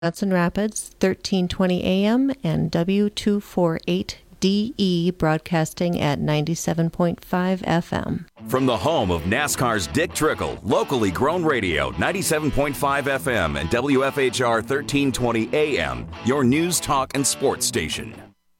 Johnson Rapids, 1320 AM, and W248DE broadcasting at 97.5 FM. From the home of NASCAR's Dick Trickle, locally grown radio, 97.5 FM and WFHR 1320 AM, your news, talk, and sports station.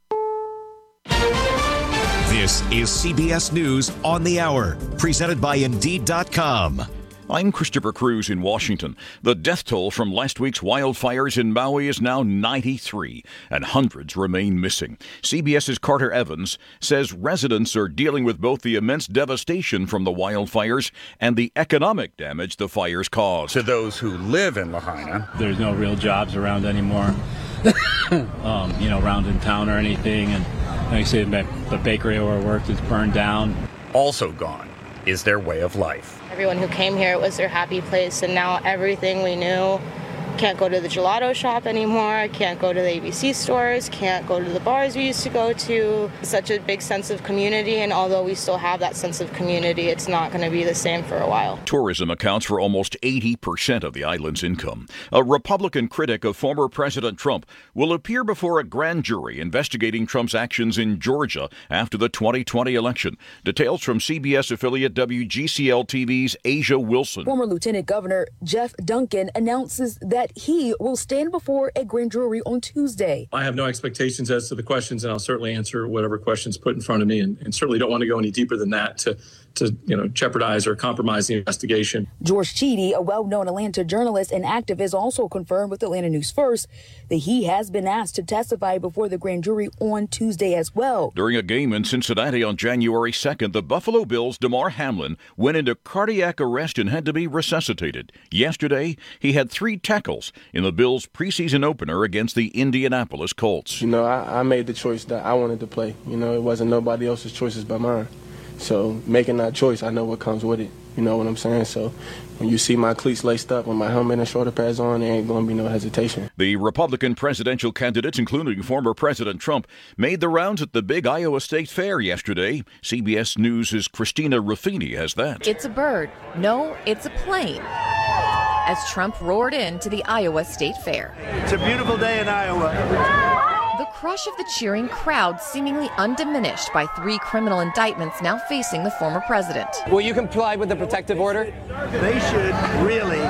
This is CBS News on the Hour, presented by Indeed.com. I'm Christopher Cruz in Washington. The death toll from last week's wildfires in Maui is now 93, and hundreds remain missing. CBS's Carter Evans says residents are dealing with both the immense devastation from the wildfires and the economic damage the fires caused. To those who live in Lahaina, there's no real jobs around anymore, around in town or anything. And like I said, the bakery where I worked is burned down. Also gone is their way of life. Everyone who came here, it was their happy place, and now everything we knew, can't go to the gelato shop anymore, can't go to the ABC stores, can't go to the bars we used to go to. Such a big sense of community, and although we still have that sense of community, it's not going to be the same for a while. Tourism accounts for almost 80% of the island's income. A Republican critic of former President Trump will appear before a grand jury investigating Trump's actions in Georgia after the 2020 election. Details from CBS affiliate WGCL-TV's Asia Wilson. Former Lieutenant Governor Jeff Duncan announces that he will stand before a grand jury on Tuesday. I have no expectations as to the questions, and I'll certainly answer whatever questions put in front of me, and certainly don't want to go any deeper than that to jeopardize or compromise the investigation. George Chidi, a well-known Atlanta journalist and activist, also confirmed with Atlanta News First that he has been asked to testify before the grand jury on Tuesday as well. During a game in Cincinnati on January 2nd, the Buffalo Bills' Damar Hamlin went into cardiac arrest and had to be resuscitated. Yesterday, he had 3 tackles in the Bills' preseason opener against the Indianapolis Colts. I made the choice that I wanted to play. It wasn't nobody else's choices but mine. So making that choice, I know what comes with it. You know what I'm saying? So when you see my cleats laced up with my helmet and shoulder pads on, there ain't going to be no hesitation. The Republican presidential candidates, including former President Trump, made the rounds at the big Iowa State Fair yesterday. CBS News' Christina Ruffini has that. It's a bird. No, it's a plane. As Trump roared into the Iowa State Fair. It's a beautiful day in Iowa. The crush of the cheering crowd seemingly undiminished by 3 criminal indictments now facing the former president. Will you comply with the protective order? They should really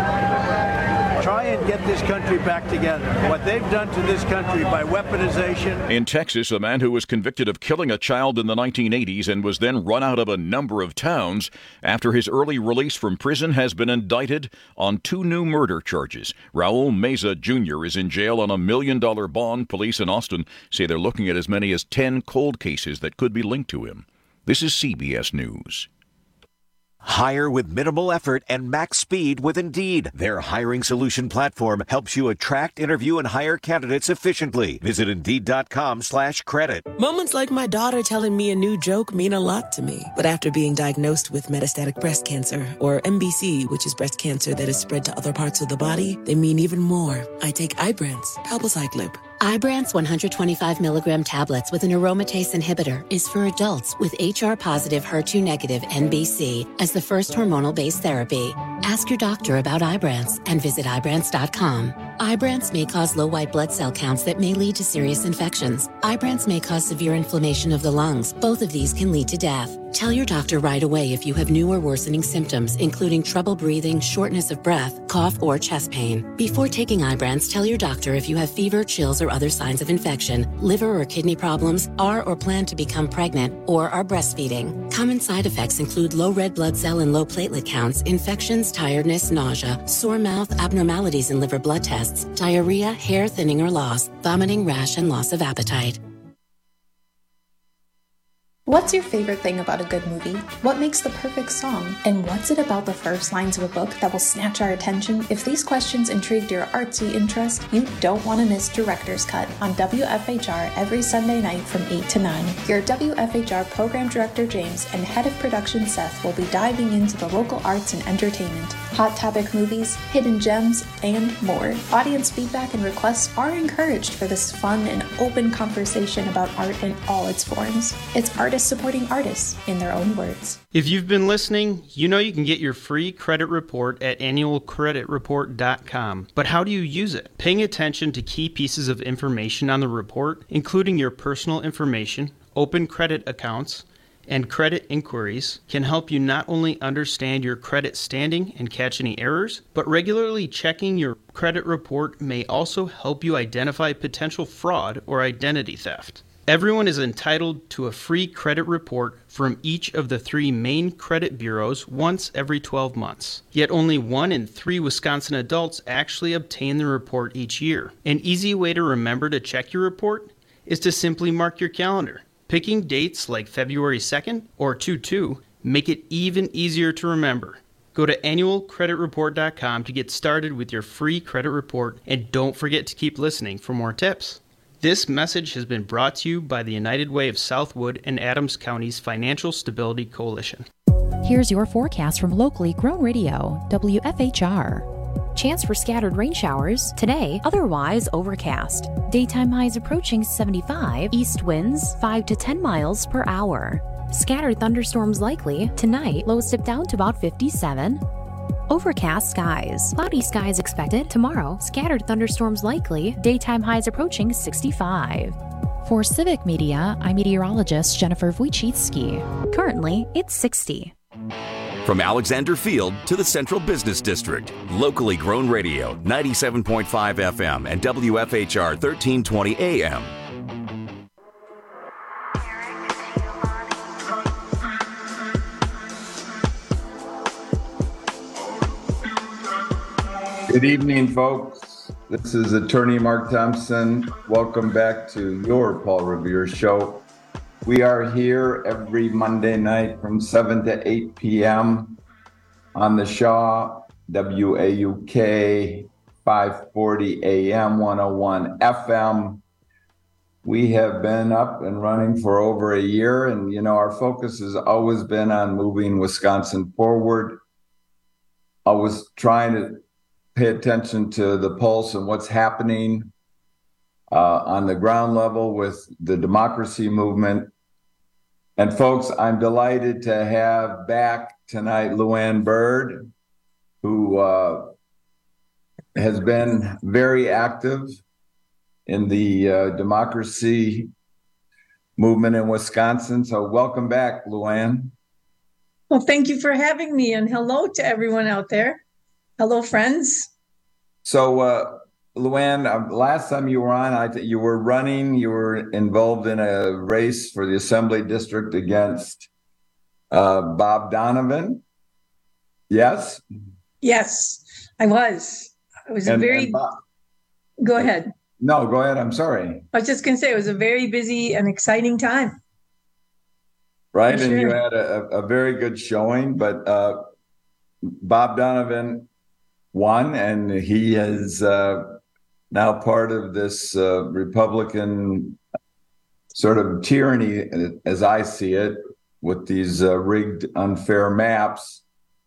try and get this country back together. What they've done to this country by weaponization. In Texas, a man who was convicted of killing a child in the 1980s and was then run out of a number of towns after his early release from prison has been indicted on 2 new murder charges. Raul Meza Jr. is in jail on $1 million bond. Police in Austin say they're looking at as many as 10 cold cases that could be linked to him. This is CBS News. Hire with minimal effort and max speed with Indeed. Their hiring solution platform helps you attract, interview, and hire candidates efficiently. Visit Indeed.com/credit. Moments like my daughter telling me a new joke mean a lot to me. But after being diagnosed with metastatic breast cancer, or MBC, which is breast cancer that is spread to other parts of the body, they mean even more. I take Ibrance, palbociclib. Ibrance 125 milligram tablets with an aromatase inhibitor is for adults with HR-positive, HER2-negative MBC as the first hormonal-based therapy. Ask your doctor about Ibrance and visit Ibrance.com. Ibrance may cause low white blood cell counts that may lead to serious infections. Ibrance may cause severe inflammation of the lungs. Both of these can lead to death. Tell your doctor right away if you have new or worsening symptoms, including trouble breathing, shortness of breath, cough, or chest pain. Before taking Ibrance, tell your doctor if you have fever, chills, or other signs of infection, liver or kidney problems, are or plan to become pregnant, or are breastfeeding. Common side effects include low red blood cell and low platelet counts, infections, tiredness, nausea, sore mouth, abnormalities in liver blood tests, diarrhea, hair thinning or loss, vomiting, rash, and loss of appetite. What's your favorite thing about a good movie? What makes the perfect song? And what's it about the first lines of a book that will snatch our attention? If these questions intrigued your artsy interest, you don't want to miss Director's Cut on WFHR every Sunday night from 8 to 9. Your WFHR Program Director James and Head of Production Seth will be diving into the local arts and entertainment, hot topic movies, hidden gems, and more. Audience feedback and requests are encouraged for this fun and open conversation about art in all its forms. It's artist artists supporting artists, in their own words. If you've been listening, you know you can get your free credit report at annualcreditreport.com. But how do you use it? Paying attention to key pieces of information on the report, including your personal information, open credit accounts, and credit inquiries, can help you not only understand your credit standing and catch any errors, but regularly checking your credit report may also help you identify potential fraud or identity theft. Everyone is entitled to a free credit report from each of the 3 main credit bureaus once every 12 months. Yet only 1 in 3 Wisconsin adults actually obtain the report each year. An easy way to remember to check your report is to simply mark your calendar. Picking dates like February 2nd or 2/2 make it even easier to remember. Go to annualcreditreport.com to get started with your free credit report, and don't forget to keep listening for more tips. This message has been brought to you by the United Way of Southwood and Adams County's Financial Stability Coalition. Here's your forecast from locally grown radio, WFHR. Chance for scattered rain showers today, otherwise overcast. Daytime highs approaching 75, east winds 5 to 10 miles per hour. Scattered thunderstorms likely tonight, lows dip down to about 57. Overcast skies. Cloudy skies expected tomorrow. Scattered thunderstorms likely. Daytime highs approaching 65. For Civic Media, I'm meteorologist Jennifer Wojcicki. Currently, it's 60. From Alexander Field to the Central Business District, locally grown radio, 97.5 FM and WFHR 1320 AM. Good evening, folks. This is Attorney Mark Thompson. Welcome back to your Paul Revere Show. We are here every Monday night from 7 to 8 p.m. on the Shaw, WAUK, 540 AM, 101 FM. We have been up and running for over a year, and, you know, our focus has always been on moving Wisconsin forward. Always trying to pay attention to the pulse and what's happening on the ground level with the democracy movement. And folks, I'm delighted to have back tonight Luann Byrd, who has been very active in the democracy movement in Wisconsin. So welcome back, Luann. Well, thank you for having me, and hello to everyone out there. Hello, friends. So, Luann, last time you were on, you were running, you were involved in a race for the Assembly District against Bob Donovan. Yes? Yes, I was. It was go ahead. No, go ahead. I'm sorry. I was just going to say it was a very busy and exciting time. Right, and you had a very good showing, but Bob Donovan won, and he is now part of this Republican sort of tyranny, as I see it, with these rigged, unfair maps.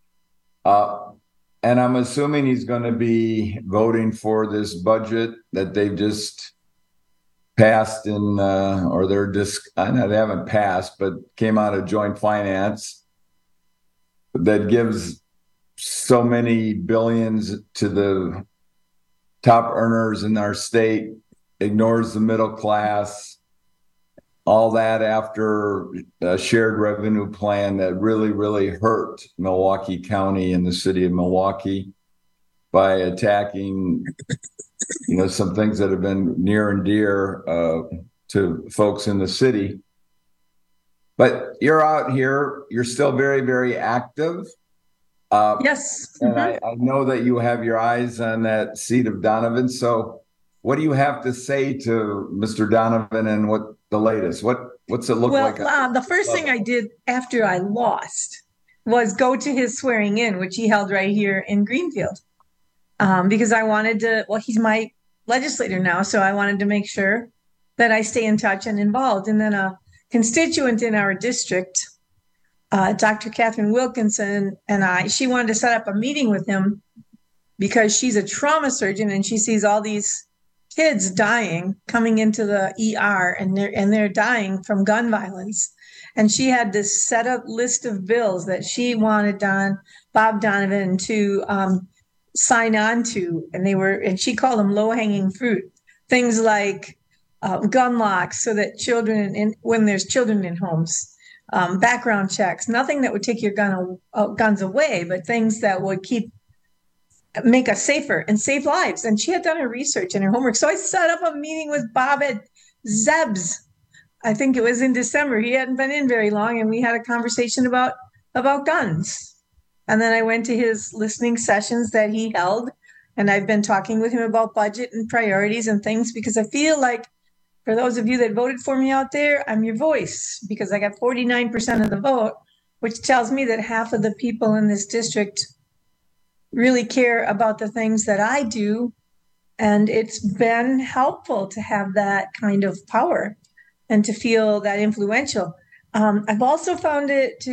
And I'm assuming he's going to be voting for this budget that they've just passed in, or they're just, I know they haven't passed, but came out of joint finance that gives so many billions to the top earners in our state, ignores the middle class, all that after a shared revenue plan that really, really hurt Milwaukee County and the city of Milwaukee by attacking, you know, some things that have been near and dear to folks in the city. But you're out here, you're still very, very active. Yes. And I know that you have your eyes on that seat of Donovan. So what do you have to say to Mr. Donovan and what the latest? What's it look like? Well, the first thing I did after I lost was go to his swearing in, which he held right here in Greenfield. Because I wanted to, well, he's my legislator now, so I wanted to make sure that I stay in touch and involved. And then a constituent in our district, Dr. Catherine Wilkinson, and she wanted to set up a meeting with him because she's a trauma surgeon and she sees all these kids dying coming into the ER and they're dying from gun violence. And she had this set up list of bills that she wanted Bob Donovan to sign on to. And she called them low hanging fruit. Things like gun locks so that when there's children in homes, background checks, nothing that would take your guns away, but things that would make us safer and save lives. And she had done her research and her homework. So I set up a meeting with Bob at Zeb's. I think it was in December. He hadn't been in very long, and we had a conversation about guns. And then I went to his listening sessions that he held, and I've been talking with him about budget and priorities and things, because I feel like, for those of you that voted for me out there, I'm your voice, because I got 49% of the vote, which tells me that half of the people in this district really care about the things that I do. And it's been helpful to have that kind of power and to feel that influential. I've also found it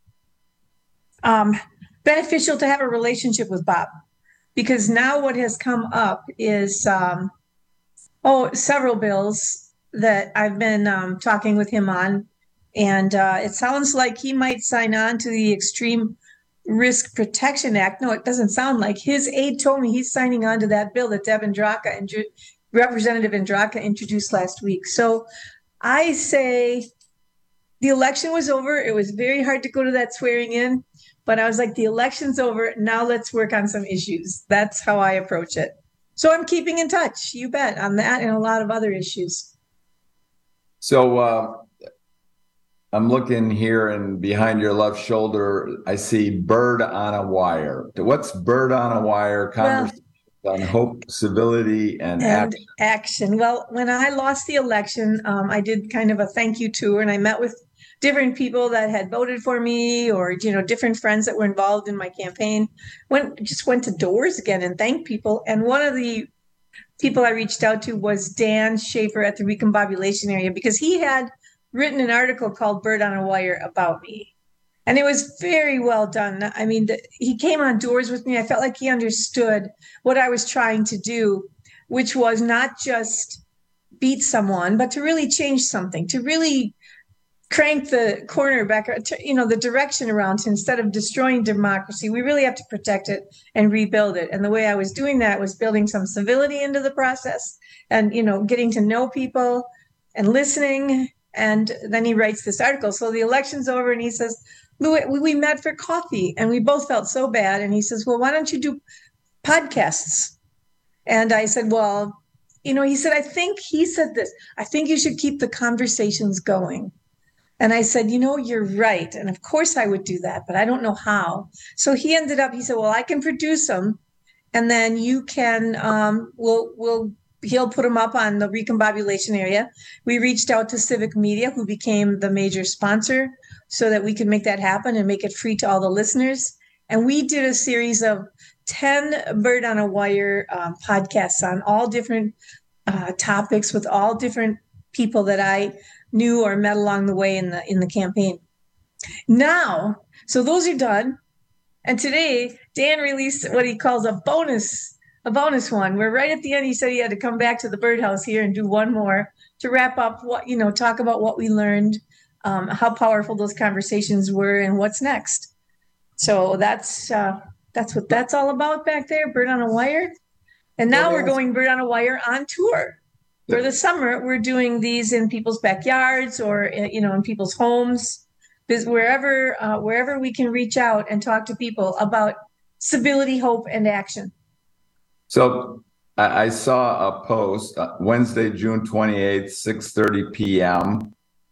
beneficial to have a relationship with Bob, because now what has come up is several bills that I've been talking with him on. And it sounds like he might sign on to the Extreme Risk Protection Act. No, it doesn't sound like. His aide told me he's signing on to that bill that Representative Andraka introduced last week. So I say the election was over. It was very hard to go to that swearing in, but I was like, the election's over. Now let's work on some issues. That's how I approach it. So I'm keeping in touch, you bet, on that and a lot of other issues. So I'm looking here, and behind your left shoulder, I see Bird on a Wire. What's Bird on a Wire? Conversation on hope, civility, and action. Well, when I lost the election, I did kind of a thank you tour, and I met with different people that had voted for me, or different friends that were involved in my campaign. Went to doors again and thanked people. And one of the people I reached out to was Dan Schaefer at the Recombobulation Area, because he had written an article called Bird on a Wire about me. And it was very well done. I mean, he came on doors with me. I felt like he understood what I was trying to do, which was not just beat someone, but to really change something, to really crank the corner back, the direction around. Instead of destroying democracy, we really have to protect it and rebuild it. And the way I was doing that was building some civility into the process and, getting to know people and listening. And then he writes this article. So the election's over, and he says, Lou, we met for coffee and we both felt so bad. And he says, well, why don't you do podcasts? And I said, well, he said, I think you should keep the conversations going. And I said, you're right. And of course I would do that, but I don't know how. So he said, well, I can produce them, and then you can, he'll put them up on the Recombobulation Area. We reached out to Civic Media, who became the major sponsor, so that we could make that happen and make it free to all the listeners. And we did a series of 10 Bird on a Wire podcasts on all different topics with all different people that I knew or met along the way in the campaign. Now, so those are done. And today, Dan released what he calls a bonus one, where right at the end, he said he had to come back to the birdhouse here and do one more to wrap up talk about what we learned, how powerful those conversations were, and what's next. So that's what that's all about back there, Bird on a Wire. And now we're going Bird on a Wire on tour. For the summer, we're doing these in people's backyards or, in people's homes, wherever we can reach out and talk to people about civility, hope, and action. So I saw a post Wednesday, June 28th, 6:30 p.m.,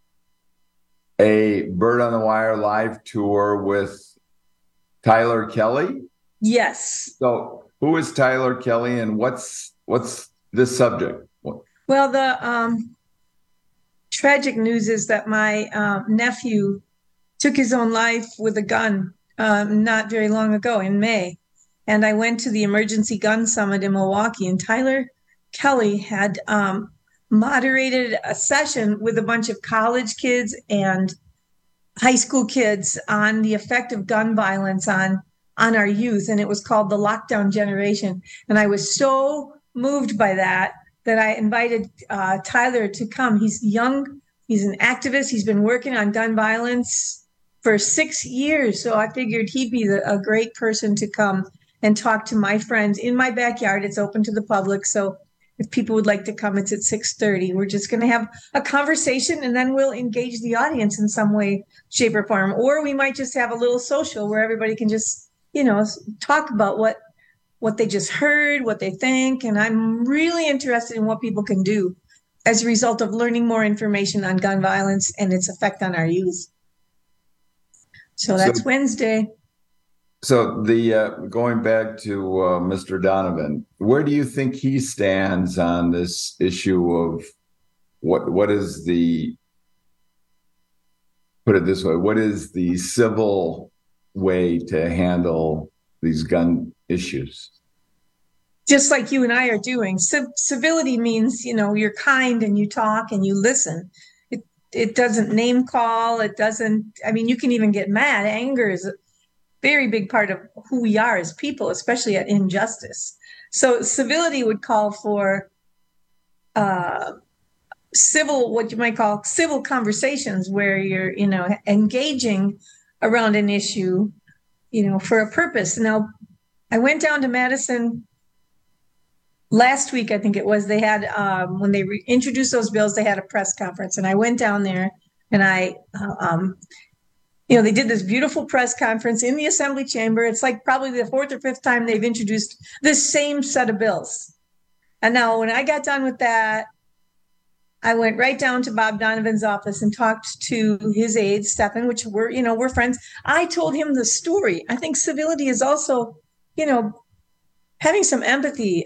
a Bird on the Wire live tour with Tyler Kelly. Yes. So who is Tyler Kelly, and what's this subject? Well, the tragic news is that my nephew took his own life with a gun not very long ago in May. And I went to the Emergency Gun Summit in Milwaukee, and Tyler Kelly had moderated a session with a bunch of college kids and high school kids on the effect of gun violence on our youth. And it was called the Lockdown Generation. And I was so moved by that I invited Tyler to come. He's young He's an activist. He's been working on gun violence for 6 years. So I figured he'd be a great person to come and talk to my friends in my backyard. It's open to the public. So if people would like to come, it's at 6:30. We're just going to have a conversation, and then we'll engage the audience in some way, shape, or form. Or we might just have a little social where everybody can just, talk about what they just heard, what they think. And I'm really interested in what people can do as a result of learning more information on gun violence and its effect on our youth. So that's Wednesday. So going back to Mr. Donovan, where do you think he stands on this issue of what is the, put it this way, what is the civil way to handle these gun issues? Just like you and I are doing. Civility means, you're kind and you talk and you listen. It doesn't name call. It doesn't, you can even get mad. Anger is a very big part of who we are as people, especially at injustice. So civility would call for what you might call civil conversations where you're, engaging around an issue, for a purpose. Now, I went down to Madison last week, I think it was. They had, when they introduced those bills, they had a press conference. And I went down there and they did this beautiful press conference in the Assembly chamber. It's like probably the 4th or 5th time they've introduced this same set of bills. And now when I got done with that, I went right down to Bob Donovan's office and talked to his aide, Stephan, which we're friends. I told him the story. I think civility is also, having some empathy.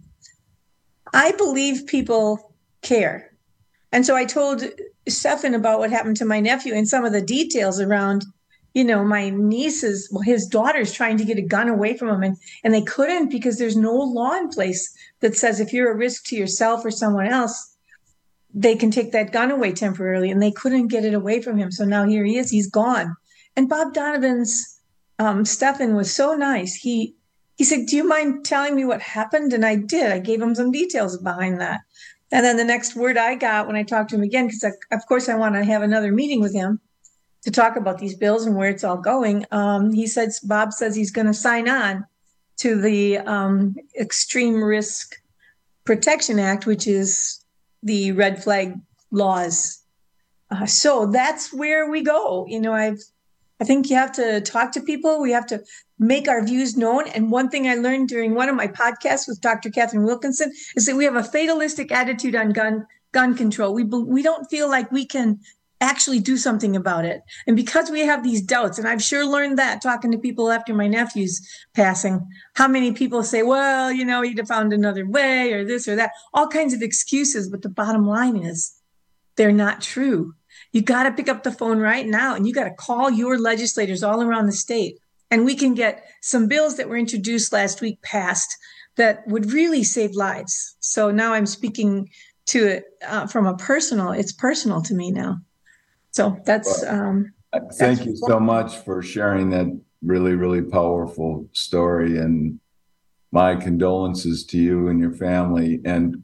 I believe people care. And so I told Stephan about what happened to my nephew and some of the details around, my niece's, his daughter's trying to get a gun away from him. And they couldn't because there's no law in place that says if you're a risk to yourself or someone else, they can take that gun away temporarily, and they couldn't get it away from him. So now here he is, he's gone. And Bob Donovan's Stephan was so nice. He said, do you mind telling me what happened? And I did. I gave him some details behind that. And then the next word I got when I talked to him again, because of course I want to have another meeting with him to talk about these bills and where it's all going. Bob says he's going to sign on to the Extreme Risk Protection Act, which is the red flag laws. So that's where we go. I think you have to talk to people. We have to make our views known. And one thing I learned during one of my podcasts with Dr. Catherine Wilkinson is that we have a fatalistic attitude on gun control. We don't feel like we can actually do something about it. And because we have these doubts, and I've sure learned that talking to people after my nephew's passing, how many people say, well, you'd have found another way or this or that, all kinds of excuses. But the bottom line is they're not true. You got to pick up the phone right now and you got to call your legislators all around the state. And we can get some bills that were introduced last week passed that would really save lives. So now I'm speaking to it from it's personal to me now. So that's. Thank you so much for sharing that really, really powerful story, and my condolences to you and your family. And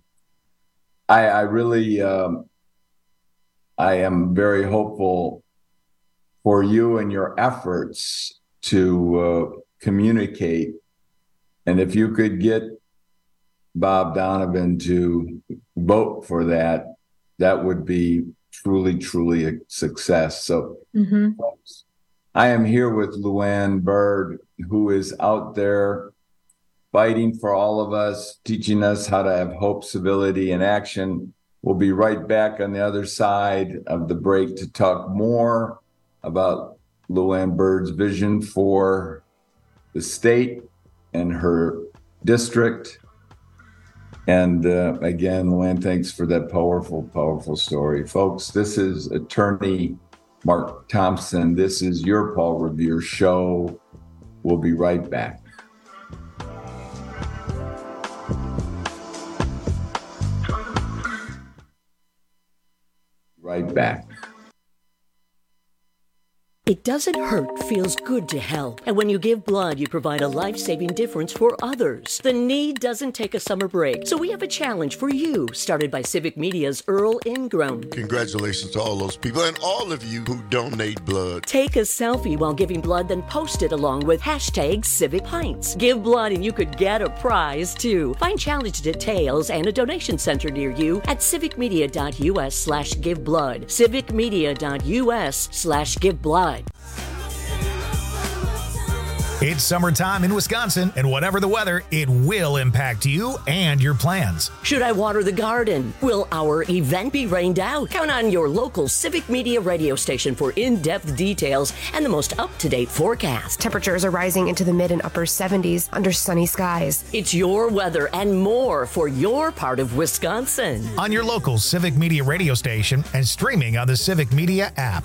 I really, I am very hopeful for you and your efforts to communicate. And if you could get Bob Donovan to vote for that, that would be truly, truly a success. So folks, I am here with Luann Byrd, who is out there fighting for all of us, teaching us how to have hope, civility, and action. We'll be right back on the other side of the break to talk more about Luann Byrd's vision for the state and her district. And again, Luann, thanks for that powerful, powerful story. Folks, this is attorney Mark Thompson. This is your Paul Revere Show. We'll be right back. Right back. It doesn't hurt, feels good to help. And when you give blood, you provide a life-saving difference for others. The need doesn't take a summer break. So we have a challenge for you, started by Civic Media's Earl Ingram. Congratulations to all those people and all of you who donate blood. Take a selfie while giving blood, then post it along with hashtag Civic Pints. Give blood and you could get a prize, too. Find challenge details and a donation center near you at civicmedia.us/giveblood. civicmedia.us/giveblood. It's summertime in Wisconsin, and whatever the weather, it will impact you and your plans. Should I water the garden? Will our event be rained out? Count on your local Civic Media radio station for in-depth details and the most up-to-date forecast. Temperatures are rising into the mid and upper 70s under sunny skies. It's your weather and more for your part of Wisconsin. On your local Civic Media radio station and streaming on the Civic Media app.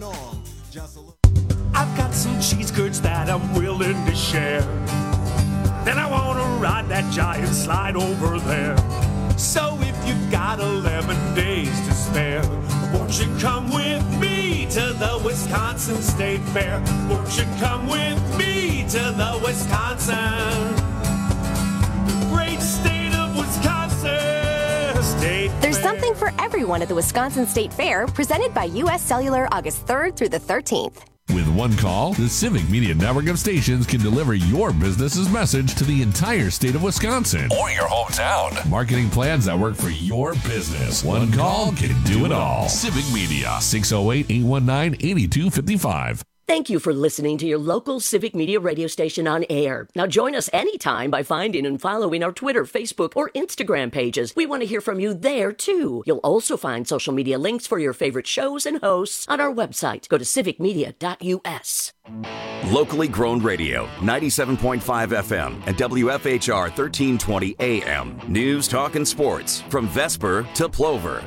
I've got some cheese curds that I'm willing to share. Then I want to ride that giant slide over there. So if you've got 11 days to spare, won't you come with me to the Wisconsin State Fair? Won't you come with me to the Wisconsin, great state of Wisconsin State There's Fair. something for everyone at the Wisconsin State Fair, presented by U.S. Cellular August 3rd through the 13th. With one call, the Civic Media network of stations can deliver your business's message to the entire state of Wisconsin or your hometown. Marketing plans that work for your business. One call can do it all. Civic Media, 608-819-8255. Thank you for listening to your local Civic Media radio station on air. Now join us anytime by finding and following our Twitter, Facebook, or Instagram pages. We want to hear from you there, too. You'll also find social media links for your favorite shows and hosts on our website. Go to civicmedia.us. Locally grown radio, 97.5 FM and WFHR 1320 AM. News, talk, and sports from Vesper to Plover.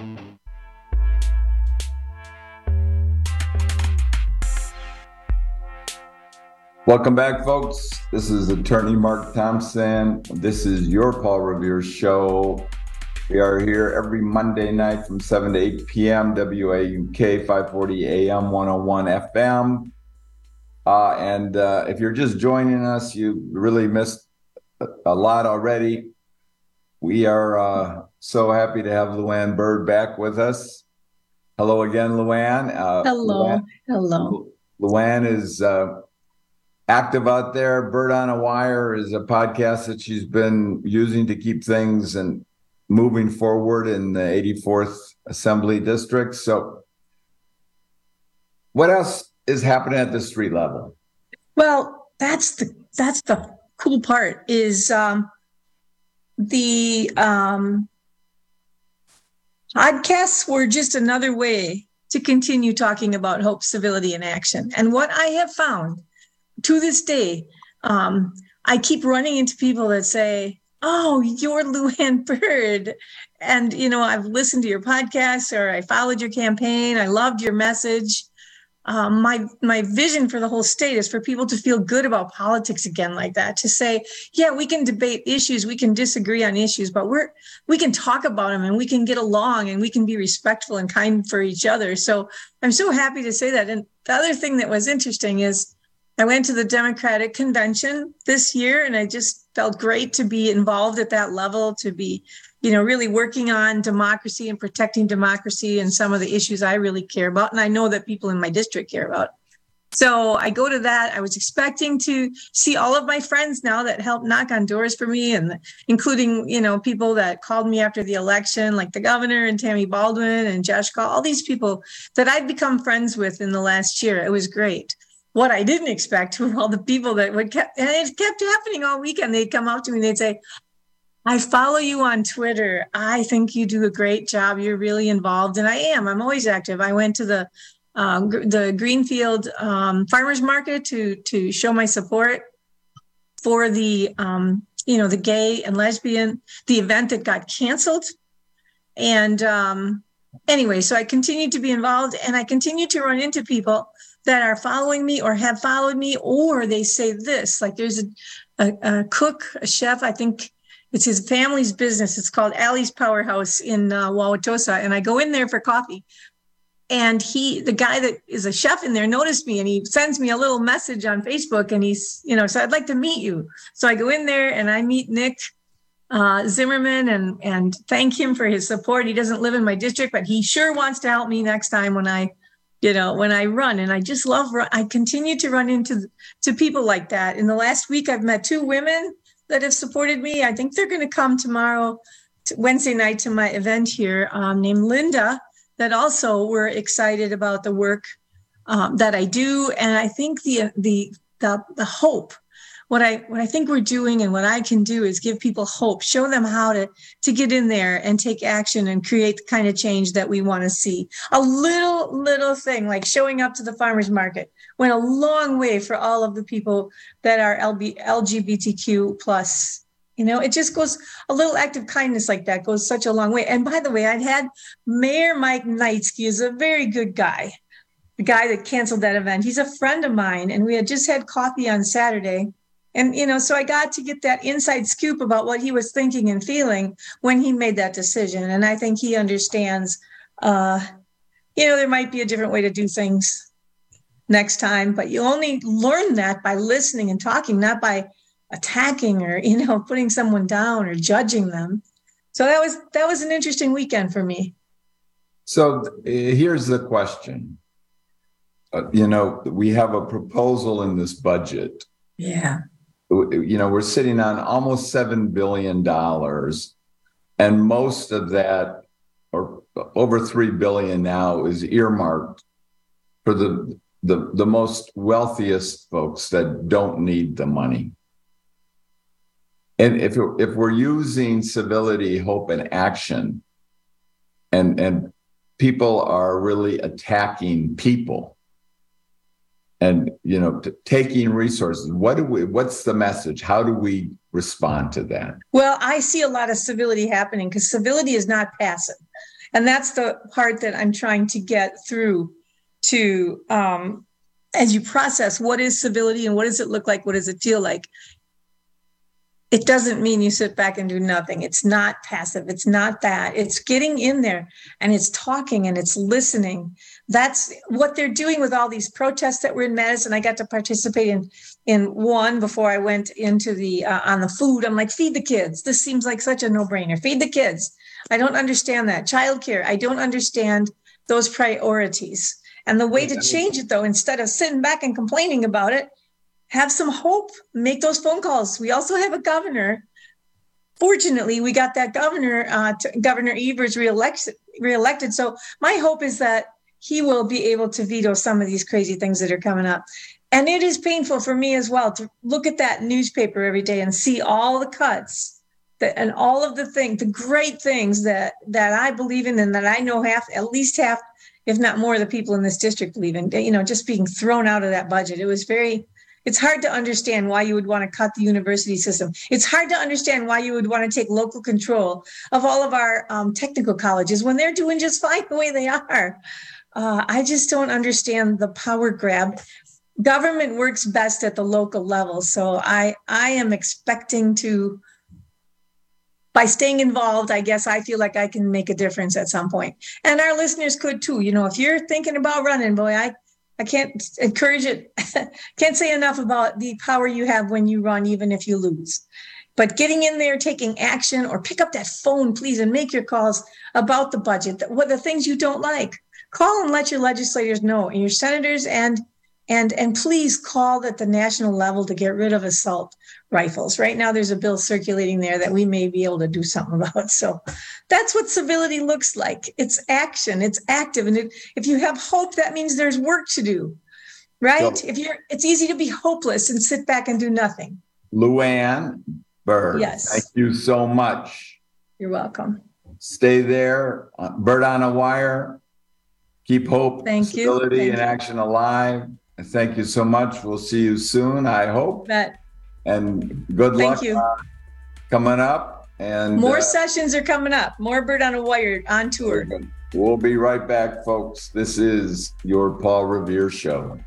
Welcome back, folks. This is Attorney Mark Thompson. This is your Paul Revere Show. We are here every Monday night from 7 to 8 p.m., WAUK 540 AM 101 FM. And if you're just joining us, you really missed a lot already. We are so happy to have Luann Bird back with us. Hello again, Luann. Hello. Hello. Luann is active out there. Bird on a Wire is a podcast that she's been using to keep things and moving forward in the 84th Assembly District. So what else is happening at the street level? Well, that's the cool part is the podcasts were just another way to continue talking about hope, civility, and action. And what I have found to this day, I keep running into people that say, "Oh, you're Luann Bird. And, I've listened to your podcast, or I followed your campaign. I loved your message." My vision for the whole state is for people to feel good about politics again like that, to say, yeah, we can debate issues, we can disagree on issues, but we can talk about them and we can get along and we can be respectful and kind for each other. So I'm so happy to say that. And the other thing that was interesting is I went to the Democratic Convention this year, and I just felt great to be involved at that level, to be, really working on democracy and protecting democracy and some of the issues I really care about. And I know that people in my district care about. So I go to that. I was expecting to see all of my friends now that helped knock on doors for me, and including, people that called me after the election, like the governor and Tammy Baldwin and Josh Gall, all these people that I'd become friends with in the last year. It was great. What I didn't expect were all the people that and it kept happening all weekend. They'd come up to me and they'd say, "I follow you on Twitter. I think you do a great job. You're really involved." And I am. I'm always active. I went to the Greenfield Farmers Market to show my support for the the gay and lesbian, the event that got canceled. And anyway, so I continue to be involved, and I continue to run into people that are following me or have followed me, or they say this, like there's a cook, a chef, I think it's his family's business. It's called Allie's Powerhouse in Wauwatosa. And I go in there for coffee. And the guy that is a chef in there noticed me, and he sends me a little message on Facebook, and he's, so I'd like to meet you. So I go in there and I meet Nick Zimmerman and thank him for his support. He doesn't live in my district, but he sure wants to help me next time when I run. And I just I continue to run into people like that. In the last week, I've met 2 women that have supported me. I think they're going to come tomorrow, Wednesday night, to my event here, named Linda, that also were excited about the work that I do. And I think the hope, what I think we're doing and what I can do is give people hope, show them how to get in there and take action and create the kind of change that we want to see. A little thing like showing up to the farmers market went a long way for all of the people that are LGBTQ plus. It just goes, a little act of kindness like that goes such a long way. And by the way, I'd had Mayor Mike Knightsky is a very good guy, the guy that canceled that event. He's a friend of mine, and we had just had coffee on Saturday. And, so I got to get that inside scoop about what he was thinking and feeling when he made that decision. And I think he understands, there might be a different way to do things next time, but you only learn that by listening and talking, not by attacking or, putting someone down or judging them. So that was an interesting weekend for me. So here's the question. We have a proposal in this budget. Yeah. We're sitting on almost $7 billion, and most of that, or over $3 billion now, is earmarked for the most wealthiest folks that don't need the money. And if we're using civility, hope, and action, and people are really attacking people, and taking resources, what's the message? How do we respond to that? Well, I see a lot of civility happening because civility is not passive, and that's the part that I'm trying to get through to as you process what is civility and what does it look like, what does it feel like. It doesn't mean you sit back and do nothing. It's not passive. It's not that. It's getting in there and it's talking and it's listening. That's what they're doing with all these protests that were in Madison. I got to participate in one before I went into on the food. I'm like, feed the kids. This seems like such a no-brainer. Feed the kids. I don't understand that. Childcare. I don't understand those priorities. And the way to change it, though, instead of sitting back and complaining about it, have some hope, make those phone calls. We also have a governor. Fortunately, we got that governor, Governor Evers reelected. So my hope is that he will be able to veto some of these crazy things that are coming up. And it is painful for me as well to look at that newspaper every day and see all the cuts and all of the great things that I believe in and that I know at least half, if not more, of the people in this district believe in, just being thrown out of that budget. It's hard to understand why you would want to cut the university system. It's hard to understand why you would want to take local control of all of our technical colleges when they're doing just fine the way they are. I just don't understand the power grab. Government works best at the local level. So I am expecting to, by staying involved, I guess I feel like I can make a difference at some point. And our listeners could too. If you're thinking about running, boy, I can't encourage it. Can't say enough about the power you have when you run, even if you lose. But getting in there, taking action, or pick up that phone, please, and make your calls about the budget, what the things you don't like. Call and let your legislators know, and your senators, and please call at the national level to get rid of assault rifles. Right now, there's a bill circulating there that we may be able to do something about. So that's what civility looks like. It's action. It's active. And if you have hope, that means there's work to do, right? So, it's easy to be hopeless and sit back and do nothing. Luann Bird, yes. Thank you so much. You're welcome. Stay there. Bird on a Wire. Keep hope, civility, and action alive. And thank you so much. We'll see you soon, I hope. Bet. And good luck coming up. And more sessions are coming up. More Bird on a Wire on tour. We'll be right back, folks. This is your Paul Revere Show.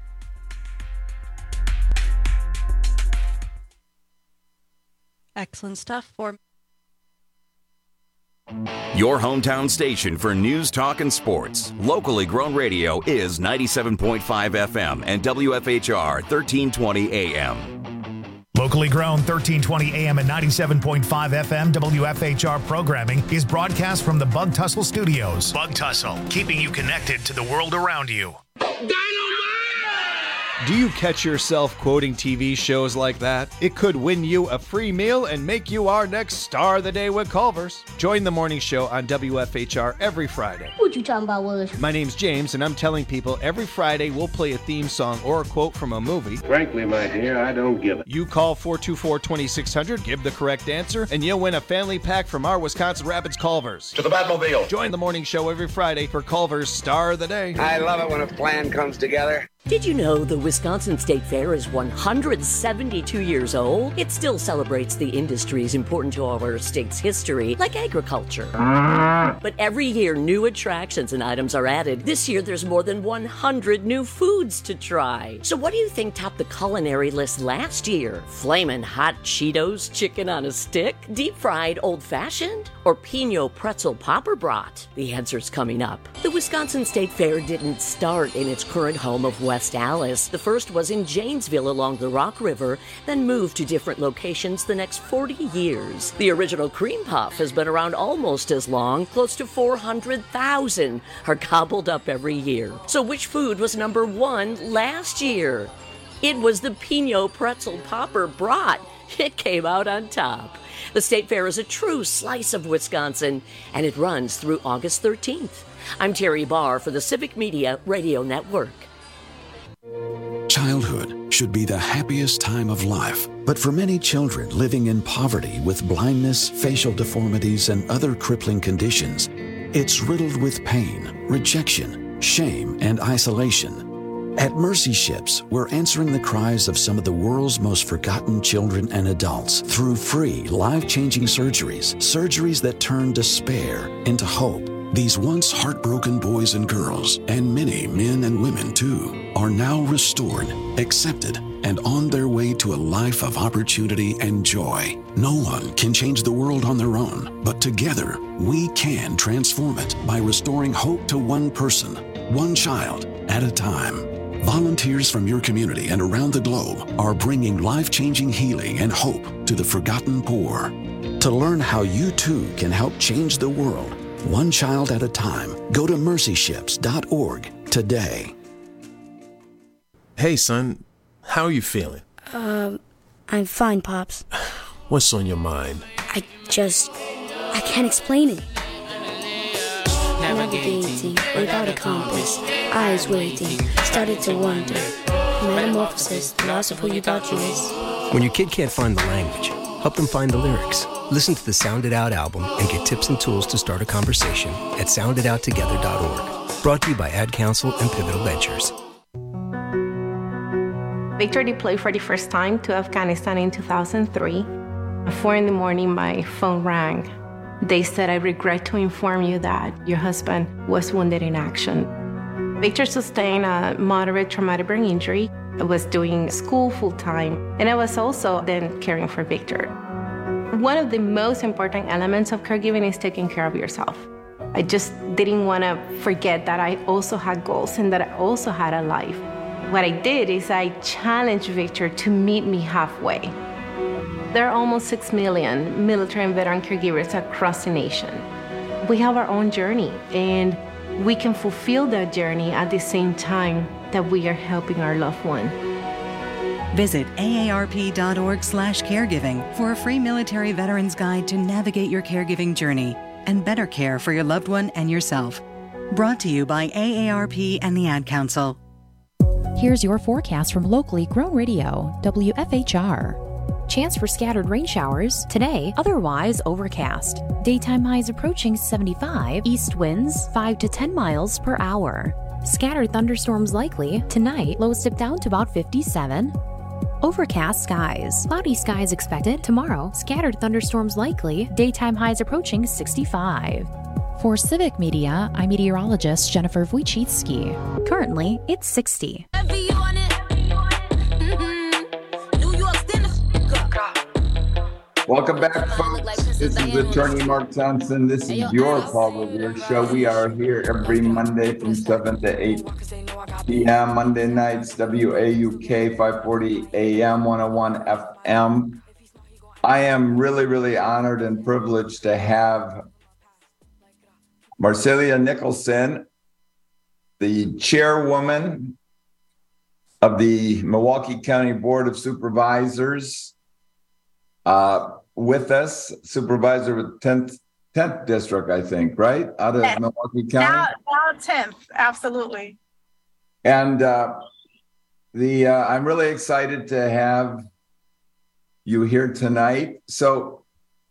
Excellent stuff. Your hometown station for news, talk, and sports. Locally grown radio is 97.5 FM and WFHR 1320 AM. Locally grown 1320 AM and 97.5 FM WFHR programming is broadcast from the Bug Tussle Studios. Bug Tussle, keeping you connected to the world around you. Do you catch yourself quoting TV shows like that? It could win you a free meal and make you our next star of the day with Culver's. Join the morning show on WFHR every Friday. What you talking about, Willis? My name's James, and I'm telling people every Friday we'll play a theme song or a quote from a movie. Frankly, my dear, I don't give it. You call 424-2600, give the correct answer, and you'll win a family pack from our Wisconsin Rapids Culver's. To the Batmobile. Join the morning show every Friday for Culver's Star of the Day. I love it when a plan comes together. Did you know the Wisconsin State Fair is 172 years old? It still celebrates the industries important to our state's history, like agriculture. But every year, new attractions and items are added. This year, there's more than 100 new foods to try. So what do you think topped the culinary list last year? Flamin' hot Cheetos chicken on a stick? Deep-fried old-fashioned? Or Pinot pretzel popper brat? The answer's coming up. The Wisconsin State Fair didn't start in its current home of West Allis. The first was in Janesville along the Rock River, then moved to different locations the next 40 years. The original cream puff has been around almost as long. Close to 400,000 are gobbled up every year. So which food was number one last year? It was the Pinot pretzel popper brat. It came out on top. The State Fair is a true slice of Wisconsin, and it runs through August 13th. I'm Terry Barr for the Civic Media Radio Network. Childhood should be the happiest time of life, but for many children living in poverty with blindness, facial deformities, and other crippling conditions, it's riddled with pain, rejection, shame, and isolation. At Mercy Ships, we're answering the cries of some of the world's most forgotten children and adults through free, life-changing surgeries that turn despair into hope. These once heartbroken boys and girls, and many men and women too, are now restored, accepted, and on their way to a life of opportunity and joy. No one can change the world on their own, but together we can transform it by restoring hope to one person, one child at a time. Volunteers from your community and around the globe are bringing life-changing healing and hope to the forgotten poor. To learn how you too can help change the world, one child at a time, go to mercyships.org today. Hey, son, how are you feeling? I'm fine, Pops. What's on your mind? I can't explain it. Navigating without a compass, eyes waiting, started to wonder. Metamorphosis, the loss of who you thought you was. When your kid can't find the language, help them find the lyrics. Listen to the Sound It Out album and get tips and tools to start a conversation at sounditouttogether.org. Brought to you by Ad Council and Pivotal Ventures. Victor deployed for the first time to Afghanistan in 2003. At 4 a.m, my phone rang. They said, "I regret to inform you that your husband was wounded in action." Victor sustained a moderate traumatic brain injury. I was doing school full-time, and I was also then caring for Victor. One of the most important elements of caregiving is taking care of yourself. I just didn't want to forget that I also had goals and that I also had a life. What I did is I challenged Victor to meet me halfway. There are almost 6 million military and veteran caregivers across the nation. We have our own journey, and we can fulfill that journey at the same time that we are helping our loved one. Visit aarp.org/caregiving for a free military veterans guide to navigate your caregiving journey and better care for your loved one and yourself. Brought to you by AARP and the Ad Council. Here's your forecast from locally grown radio, WFHR. Chance for scattered rain showers today, otherwise overcast. Daytime highs approaching 75, east winds 5 to 10 miles per hour. Scattered thunderstorms likely tonight, lows dip down to about 57. Overcast skies. Cloudy skies expected tomorrow. Scattered thunderstorms likely. Daytime highs approaching 65. For Civic Media, I'm meteorologist Jennifer Wojcicki. Currently, it's 60. Welcome back, folks. This is Attorney Mark Thompson. This is your Paul Revere Show. We are here every Monday from 7 to 8 p.m. Monday nights, WAUK 540 AM 101 FM. I am really, really honored and privileged to have Marcelia Nicholson, the chairwoman of the Milwaukee County Board of Supervisors, with us, supervisor with 10th district, I think, right? Out of Milwaukee County? Now 10th, absolutely. And I'm really excited to have you here tonight. So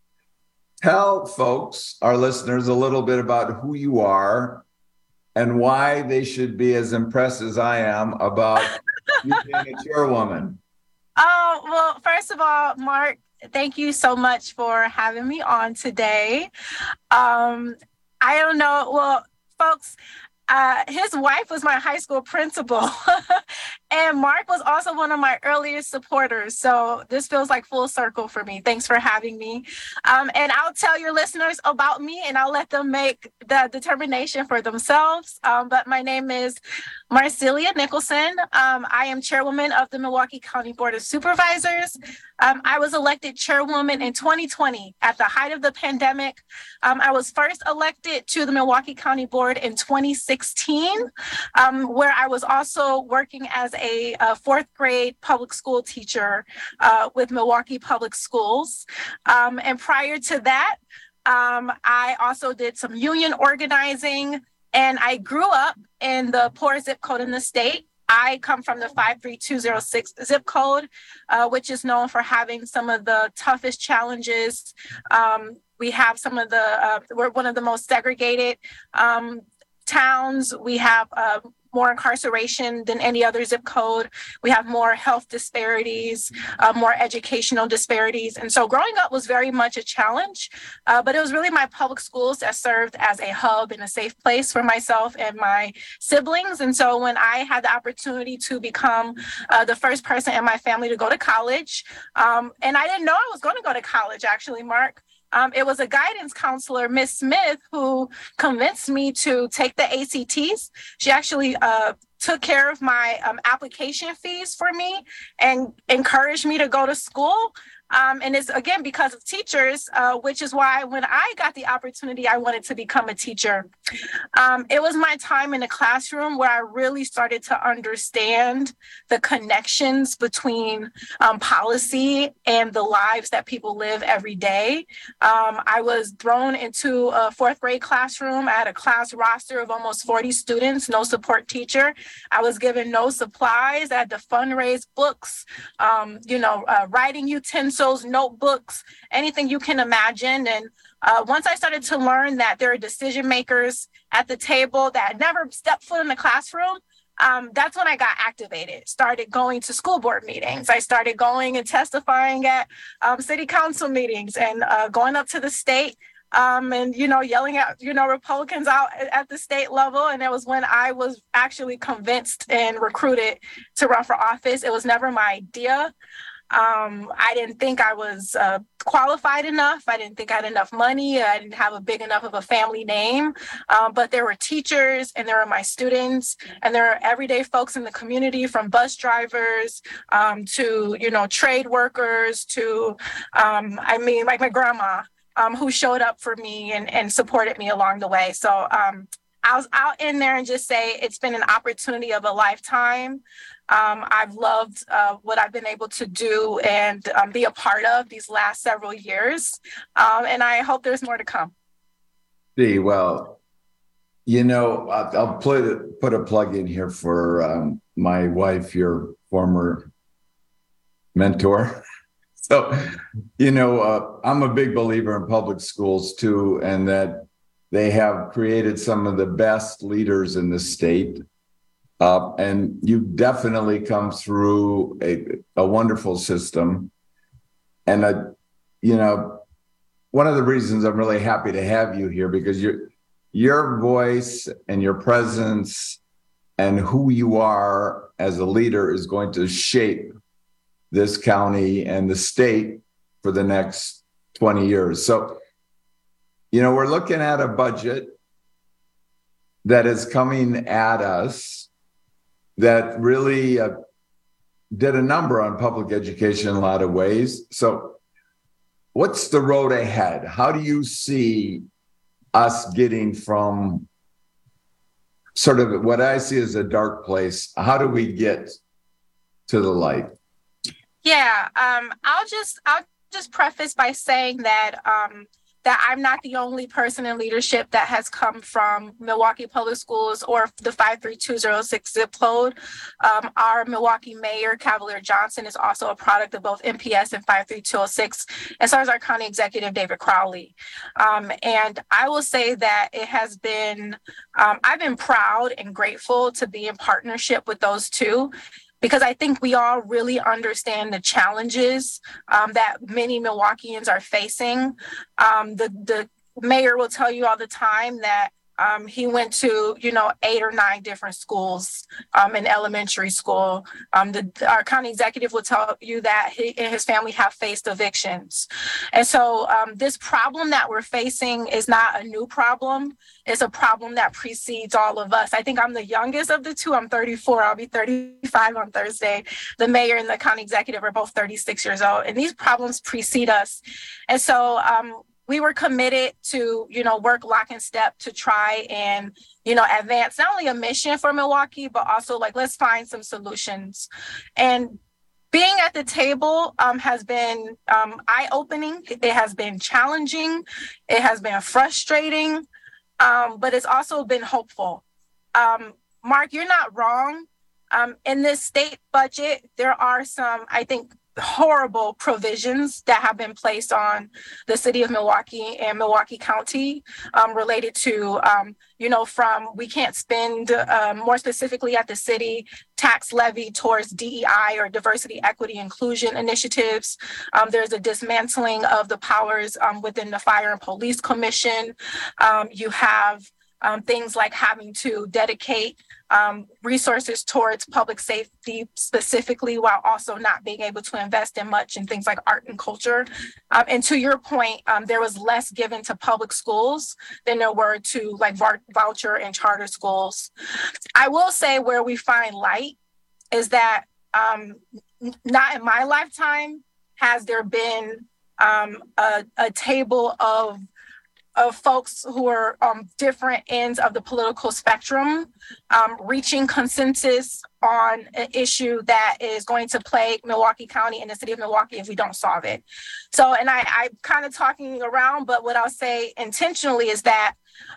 tell folks, our listeners, a little bit about who you are and why they should be as impressed as I am about you being a chairwoman. Oh, well, first of all, Mark, thank you so much for having me on today. I don't know. Well, folks, his wife was my high school principal, and Mark was also one of my earliest supporters. So this feels like full circle for me. Thanks for having me. And I'll tell your listeners about me, and I'll let them make the determination for themselves. But my name is Marcelia Nicholson. I am chairwoman of the Milwaukee County Board of Supervisors. I was elected chairwoman in 2020 at the height of the pandemic. I was first elected to the Milwaukee County Board in 2016, where I was also working as a fourth grade public school teacher with Milwaukee Public Schools. And prior to that, I also did some union organizing, and I grew up in the poorest zip code in the state. I come from the 53206 zip code, which is known for having some of the toughest challenges. We have we're one of the most segregated towns. We have more incarceration than any other zip code. We have more health disparities, more educational disparities. And so growing up was very much a challenge, but it was really my public schools that served as a hub and a safe place for myself and my siblings. And so when I had the opportunity to become the first person in my family to go to college, and I didn't know I was going to go to college, actually, Mark. It was a guidance counselor, Miss Smith, who convinced me to take the ACTs. She actually took care of my application fees for me and encouraged me to go to school. And it's, again, because of teachers, which is why when I got the opportunity, I wanted to become a teacher. It was my time in the classroom where I really started to understand the connections between policy and the lives that people live every day. I was thrown into a fourth grade classroom. I had a class roster of almost 40 students, no support teacher. I was given no supplies. I had to fundraise books, writing utensils, notebooks, anything you can imagine. And once I started to learn that there are decision makers at the table that never stepped foot in the classroom, that's when I got activated, started going to school board meetings. I started going and testifying at city council meetings and going up to the state and, yelling at, Republicans out at the state level. And it was when I was actually convinced and recruited to run for office. It was never my idea. I didn't think I was qualified enough. I didn't think I had enough money. I didn't have a big enough of a family name. But there were teachers, and there were my students, and there are everyday folks in the community, from bus drivers to, trade workers to, like my grandma, who showed up for me and supported me along the way. So I'll in there and just say it's been an opportunity of a lifetime. I've loved what I've been able to do and be a part of these last several years. And I hope there's more to come. Well, I'll put a plug in here for my wife, your former mentor. So, I'm a big believer in public schools too, and that they have created some of the best leaders in the state. And you definitely come through a wonderful system. And, one of the reasons I'm really happy to have you here, because your voice and your presence and who you are as a leader is going to shape this county and the state for the next 20 years. So, we're looking at a budget that is coming at us that really did a number on public education in a lot of ways. So what's the road ahead? How do you see us getting from sort of what I see as a dark place? How do we get to the light? Yeah, I'll just preface by saying that that I'm not the only person in leadership that has come from Milwaukee Public Schools or the 53206 zip code. Our Milwaukee Mayor, Cavalier Johnson, is also a product of both MPS and 53206, and so is our County Executive, David Crowley. And I will say that it has been, I've been proud and grateful to be in partnership with those two, because I think we all really understand the challenges that many Milwaukeeans are facing. The mayor will tell you all the time that he went to, 8 or 9 different schools in elementary school. Our county executive will tell you that he and his family have faced evictions. And so this problem that we're facing is not a new problem. It's a problem that precedes all of us. I think I'm the youngest of the two. I'm 34. I'll be 35 on Thursday. The mayor and the county executive are both 36 years old. And these problems precede us. And so we were committed to, work lock and step to try and, advance not only a mission for Milwaukee, but also let's find some solutions. And being at the table has been eye-opening. It has been challenging. It has been frustrating, but it's also been hopeful. Mark, you're not wrong. In this state budget, there are some, I think, horrible provisions that have been placed on the city of Milwaukee and Milwaukee County related to, from we can't spend more specifically at the city tax levy towards DEI or diversity, equity, inclusion initiatives. There's a dismantling of the powers within the Fire and Police Commission. You have things like having to dedicate resources towards public safety specifically, while also not being able to invest in much in things like art and culture. And to your point, there was less given to public schools than there were to voucher and charter schools. I will say where we find light is that not in my lifetime has there been a table of folks who are on different ends of the political spectrum, reaching consensus on an issue that is going to plague Milwaukee County and the city of Milwaukee if we don't solve it. So, and I'm kind of talking around, but what I'll say intentionally is that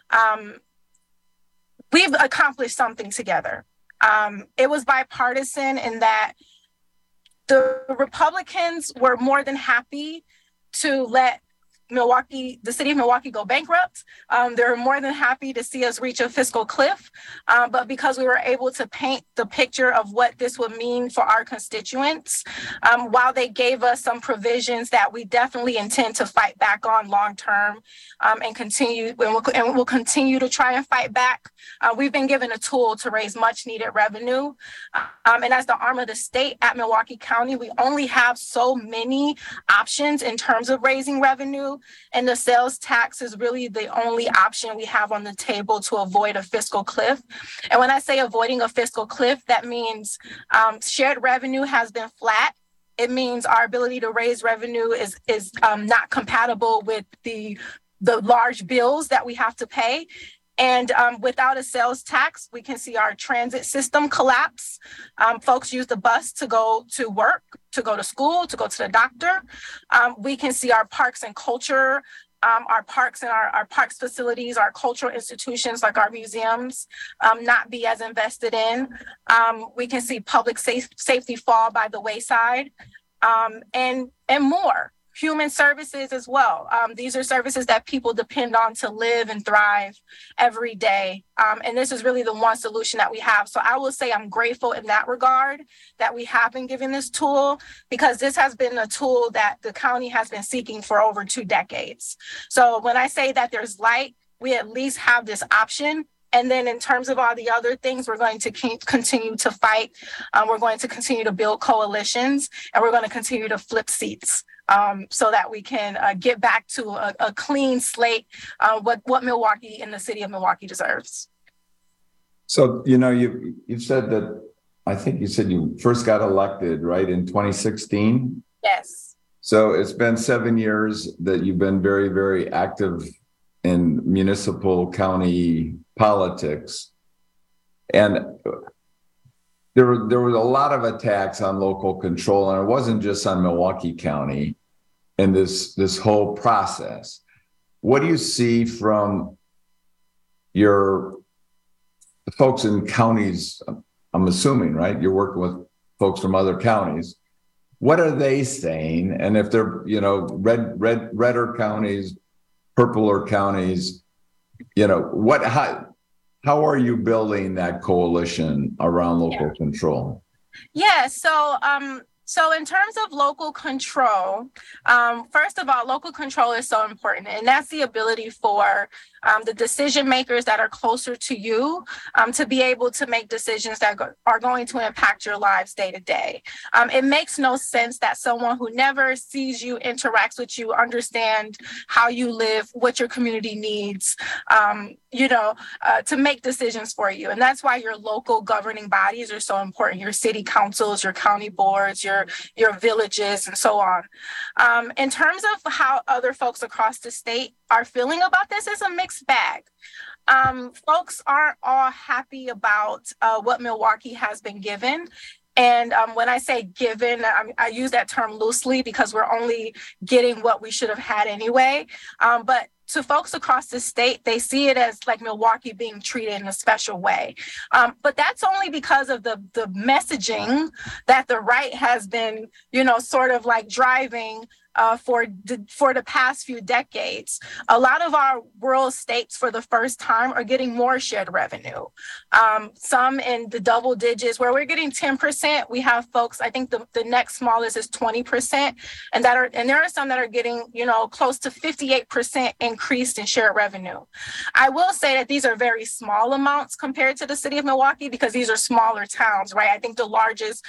we've accomplished something together. It was bipartisan in that the Republicans were more than happy to let the city of Milwaukee go bankrupt. They're more than happy to see us reach a fiscal cliff. But because we were able to paint the picture of what this would mean for our constituents, while they gave us some provisions that we definitely intend to fight back on long term and we'll continue to try and fight back, we've been given a tool to raise much needed revenue. And as the arm of the state at Milwaukee County, we only have so many options in terms of raising revenue. And the sales tax is really the only option we have on the table to avoid a fiscal cliff. And when I say avoiding a fiscal cliff, that means shared revenue has been flat. It means our ability to raise revenue is not compatible with the large bills that we have to pay. And without a sales tax, we can see our transit system collapse. Folks use the bus to go to work, to go to school, to go to the doctor. We can see our parks and culture, our parks and our parks facilities, our cultural institutions like our museums not be as invested in. We can see public safety fall by the wayside and more. Human services as well. These are services that people depend on to live and thrive every day. And this is really the one solution that we have. So I will say I'm grateful in that regard that we have been given this tool, because this has been a tool that the county has been seeking for over 2 decades. So when I say that there's light, we at least have this option. And then in terms of all the other things, we're going to continue to fight. We're going to continue to build coalitions, and we're going to continue to flip seats so that we can get back to a clean slate, what Milwaukee and the city of Milwaukee deserves. So, you've said that, I think you said you first got elected, right, in 2016? Yes. So it's been 7 years that you've been very, very active in municipal county politics. And there was a lot of attacks on local control, and it wasn't just on Milwaukee County in this whole process. What do you see from your folks in counties? I'm assuming, right? You're working with folks from other counties. What are they saying? And if they're, redder counties, purpler counties, how are you building that coalition around local control? Yeah. So in terms of local control, first of all, local control is so important, and that's the ability for the decision makers that are closer to you to be able to make decisions that are going to impact your lives day to day. It makes no sense that someone who never sees you, interacts with you, understand how you live, what your community needs, to make decisions for you. And that's why your local governing bodies are so important. Your city councils, your county boards, your villages, and so on. In terms of how other folks across the state are feeling about this, is a mixed bag. Folks aren't all happy about what Milwaukee has been given. And when I say given, I use that term loosely because we're only getting what we should have had anyway. But to folks across the state, they see it as like Milwaukee being treated in a special way. But that's only because of the messaging that the right has been, sort of like driving for the past few decades. A lot of our rural states for the first time are getting more shared revenue. Some in the double digits where we're getting 10%. We have folks, I think the next smallest is 20%. And there are some that are getting, close to 58% increased in shared revenue. I will say that these are very small amounts compared to the city of Milwaukee because these are smaller towns, right? I think the largest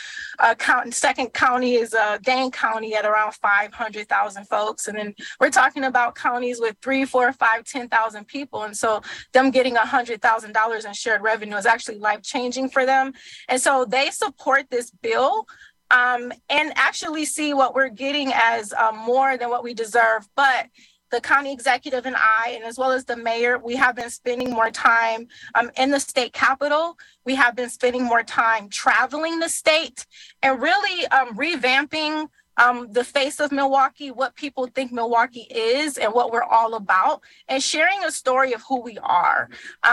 second county is Dane County at around 500,000 folks. And then we're talking about counties with 3, 4, 5, 10,000 people. And so them getting $100,000 in shared revenue is actually life-changing for them. And so they support this bill and actually see what we're getting as more than what we deserve. But the county executive and I, and as well as the mayor, we have been spending more time in the state capitol. We have been spending more time traveling the state and really revamping the face of Milwaukee, what people think Milwaukee is and what we're all about, and sharing a story of who we are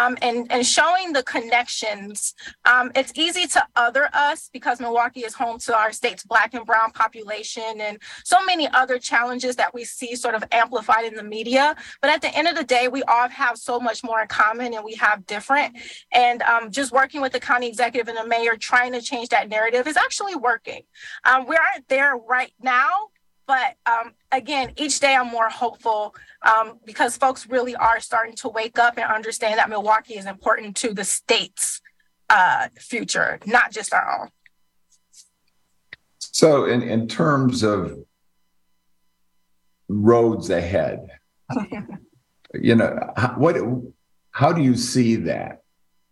and showing the connections. It's easy to other us because Milwaukee is home to our state's Black and brown population and so many other challenges that we see sort of amplified in the media. But at the end of the day, we all have so much more in common and we have different. And just working with the county executive and the mayor, trying to change that narrative is actually working. We aren't there right now, but again, each day I'm more hopeful because folks really are starting to wake up and understand that Milwaukee is important to the state's future, not just our own. So in terms of roads ahead, how do you see that?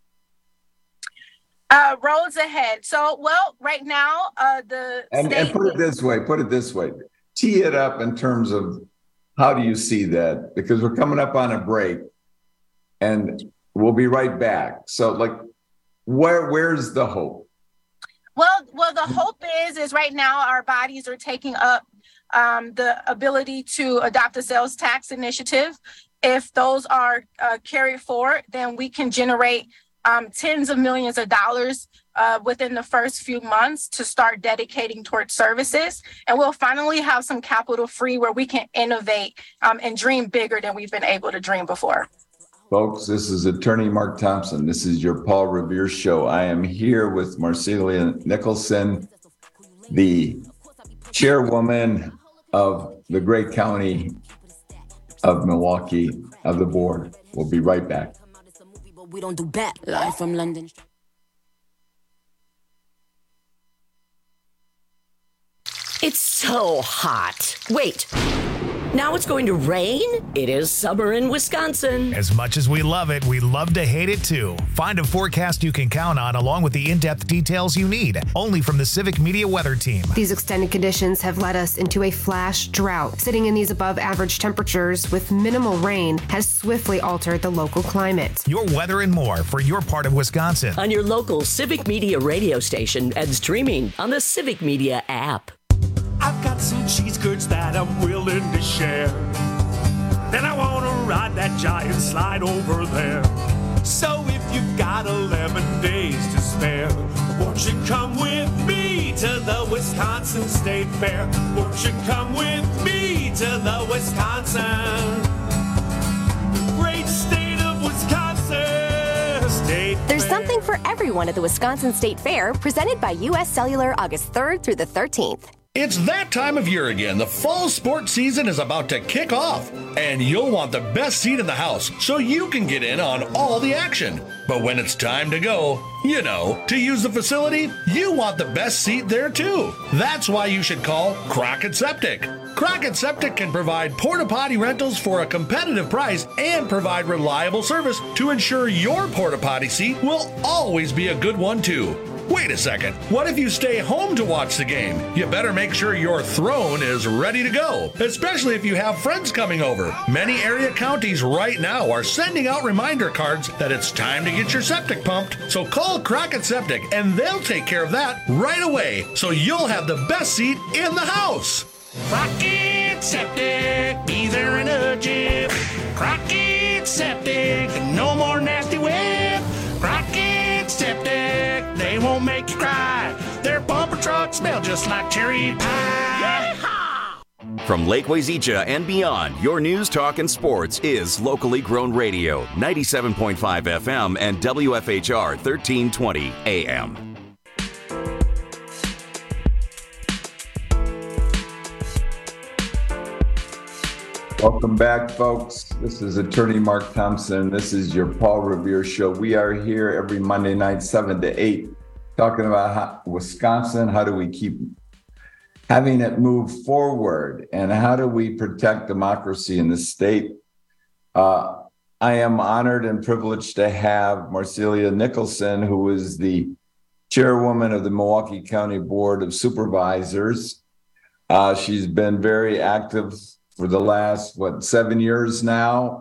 Roads ahead. So, well, right now, and put it this way, tee it up in terms of how do you see that? Because we're coming up on a break and we'll be right back. So where's the hope? Well, the hope is right now our bodies are taking up the ability to adopt a sales tax initiative. If those are carried forward, then we can generate tens of millions of dollars within the first few months to start dedicating towards services. And we'll finally have some capital free where we can innovate and dream bigger than we've been able to dream before. Folks, this is Attorney Mark Thompson. This is your Paul Revere Show. I am here with Marcelia Nicholson, the chairwoman of the great county of Milwaukee, of the board. We'll be right back. We don't do bad. Live from London. It's so hot. Wait. Now it's going to rain? It is summer in Wisconsin. As much as we love it, we love to hate it too. Find a forecast you can count on along with the in-depth details you need, only from the Civic Media Weather Team. These extended conditions have led us into a flash drought. Sitting in these above average temperatures with minimal rain has swiftly altered the local climate. Your weather and more for your part of Wisconsin. On your local Civic Media radio station and streaming on the Civic Media app. I've got some cheese curds that I'm willing to share. Then I want to ride that giant slide over there. So if you've got 11 days to spare, won't you come with me to the Wisconsin State Fair? Won't you come with me to the Wisconsin, great state of Wisconsin State There's Fair. something for everyone at the Wisconsin State Fair, presented by U.S. Cellular August 3rd through the 13th. It's that time of year again. The fall sports season is about to kick off, and you'll want the best seat in the house so you can get in on all the action. But when it's time to go, to use the facility, you want the best seat there too. That's why you should call Crockett Septic. Crockett Septic can provide porta potty rentals for a competitive price and provide reliable service to ensure your porta potty seat will always be a good one too. Wait a second, what if you stay home to watch the game? You better make sure your throne is ready to go, especially if you have friends coming over. Many area counties right now are sending out reminder cards that it's time to get your septic pumped. So call Crockett Septic and they'll take care of that right away, so you'll have the best seat in the house. Crockett Septic, be there in a jiff. Crockett Septic, no more nasty whip. Crockett Septic, they won't make you cry. Their bumper trucks smell just like cherry pie. Yeehaw! From Lake Wazeecha and beyond, your news, talk, and sports is locally grown radio, 97.5 FM and WFHR 1320 AM. Welcome back, folks. This is Attorney Mark Thompson. This is your Paul Revere Show. We are here every Monday night, 7 to 8, talking about Wisconsin. How do we keep having it move forward? And how do we protect democracy in the state? I am honored and privileged to have Marcelia Nicholson, who is the chairwoman of the Milwaukee County Board of Supervisors. She's been very active for the last, 7 years now.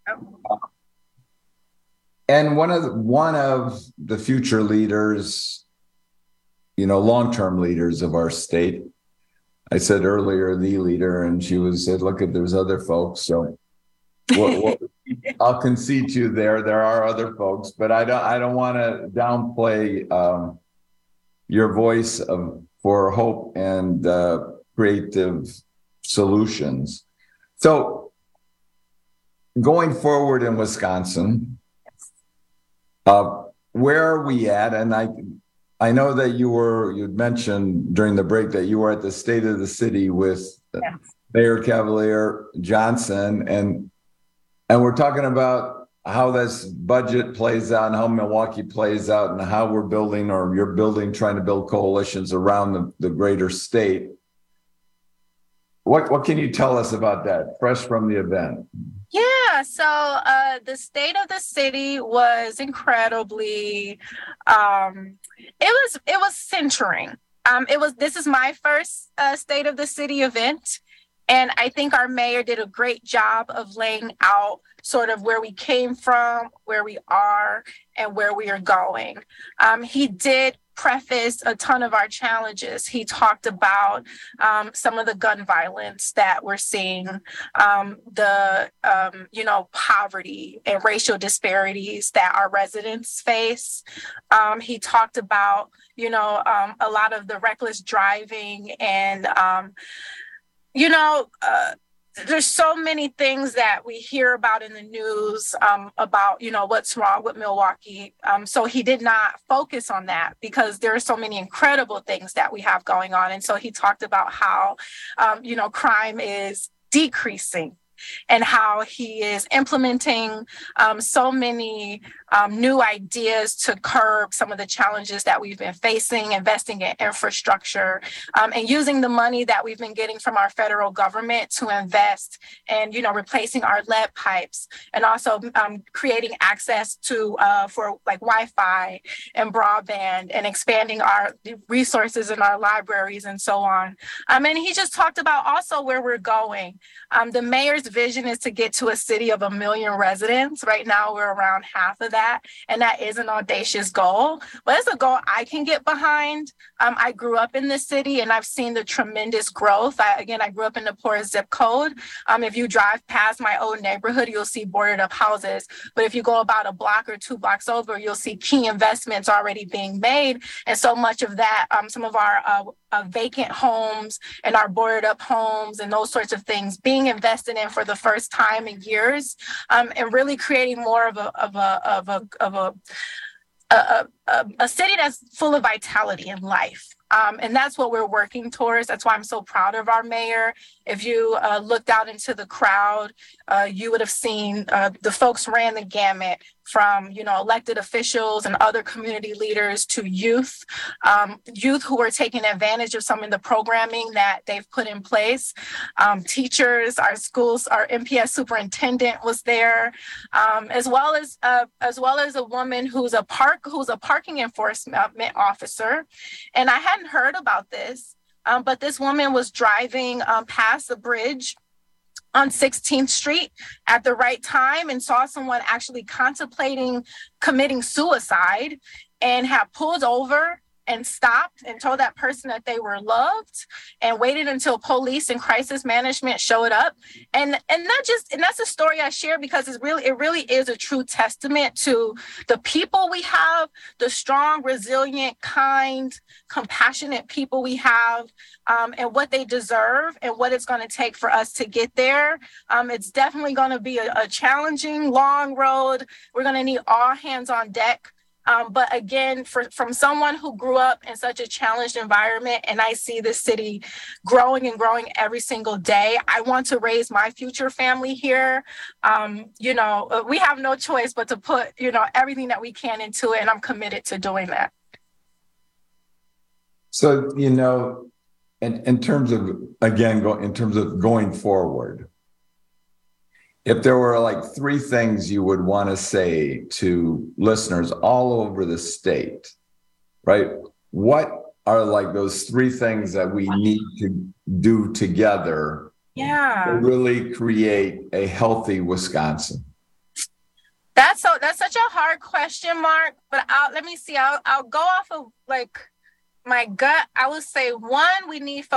And one of the future leaders, long-term leaders of our state. I said earlier, the leader, and she said, look, there's other folks. So I'll concede to you there. There are other folks, but I don't want to downplay your voice for hope and creative solutions. So going forward in Wisconsin, where are we at? And I know that you'd mentioned during the break that you were at the State of the City with Mayor Cavalier Johnson, and we're talking about how this budget plays out and how Milwaukee plays out and how we're building, or you're building, trying to build coalitions around the greater state. What can you tell us about that, fresh from the event? Yeah, so the State of the City was incredibly, it was centering. This is my first State of the City event. And I think our mayor did a great job of laying out sort of where we came from, where we are, and where we are going. He did preface a ton of our challenges. He talked about some of the gun violence that we're seeing, poverty and racial disparities that our residents face. He talked about, a lot of the reckless driving and, there's so many things that we hear about in the news about, what's wrong with Milwaukee. So he did not focus on that because there are so many incredible things that we have going on. And so he talked about how, crime is decreasing and how he is implementing so many new ideas to curb some of the challenges that we've been facing, investing in infrastructure, and using the money that we've been getting from our federal government to invest in, replacing our lead pipes, and also creating access to for like Wi-Fi and broadband, and expanding our resources in our libraries and so on. And he just talked about also where we're going. The mayor's vision is to get to a city of 1 million residents. Right now, we're around half of that. And that is an audacious goal, but it's a goal I can get behind. I grew up in this city and I've seen the tremendous growth. I grew up in the poorest zip code. If you drive past my old neighborhood, you'll see boarded up houses. But if you go about a block or 2 blocks over, you'll see key investments already being made. And so much of that, some of our vacant homes and our boarded up homes and those sorts of things being invested in for the first time in years, and really creating more of a city that's full of vitality and life. And that's what we're working towards. That's why I'm so proud of our mayor. If you looked out into the crowd, you would have seen the folks ran the gamut from, elected officials and other community leaders to youth who were taking advantage of some of the programming that they've put in place. Teachers, our schools, our MPS superintendent was there, as well as a woman who's a parking enforcement officer. And I hadn't heard about this, but this woman was driving past the bridge on 16th Street at the right time and saw someone actually contemplating committing suicide, and had pulled over and stopped and told that person that they were loved, and waited until police and crisis management showed up. And that's a story I share because it really is a true testament to the people we have, the strong, resilient, kind, compassionate people we have, and what they deserve and what it's going to take for us to get there. It's definitely going to be a challenging, long road. We're going to need all hands on deck. But again, from someone who grew up in such a challenged environment, and I see this city growing and growing every single day, I want to raise my future family here. We have no choice but to put, everything that we can into it, and I'm committed to doing that. So, in terms of going forward, if there were like 3 things you would want to say to listeners all over the state, right? What are like those 3 things that we need to do together to really create a healthy Wisconsin? That's such a hard question, Mark, but let me see. I'll go off of my gut. I would say 1, we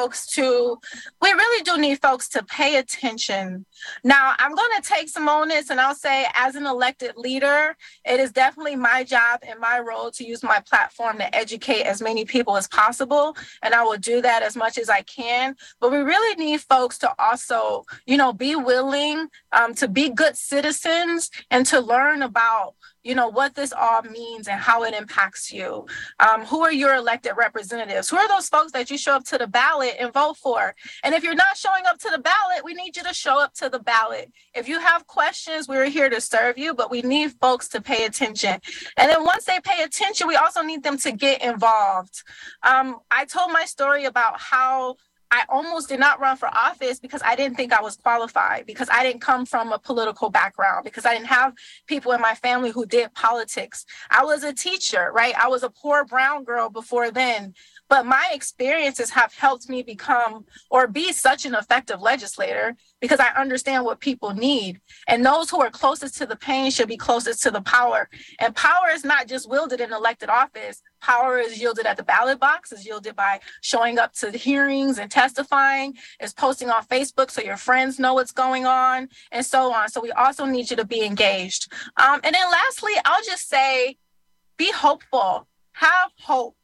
really do need folks to pay attention. Now, I'm going to take some onus, and I'll say, as an elected leader, it is definitely my job and my role to use my platform to educate as many people as possible. And I will do that as much as I can. But we really need folks to also, be willing to be good citizens and to learn about what this all means and how it impacts you. Who are your elected representatives? Who are those folks that you show up to the ballot and vote for? And if you're not showing up to the ballot, we need you to show up to the ballot. If you have questions, we're here to serve you, but we need folks to pay attention. And then once they pay attention, we also need them to get involved. I told my story about how I almost did not run for office because I didn't think I was qualified, because I didn't come from a political background, because I didn't have people in my family who did politics. I was a teacher, right? I was a poor brown girl before then. But my experiences have helped me become or be such an effective legislator because I understand what people need. And those who are closest to the pain should be closest to the power. And power is not just wielded in elected office. Power is yielded at the ballot box, is yielded by showing up to the hearings and testifying, is posting on Facebook so your friends know what's going on, and so on. So we also need you to be engaged. And then lastly, I'll just say, be hopeful, have hope.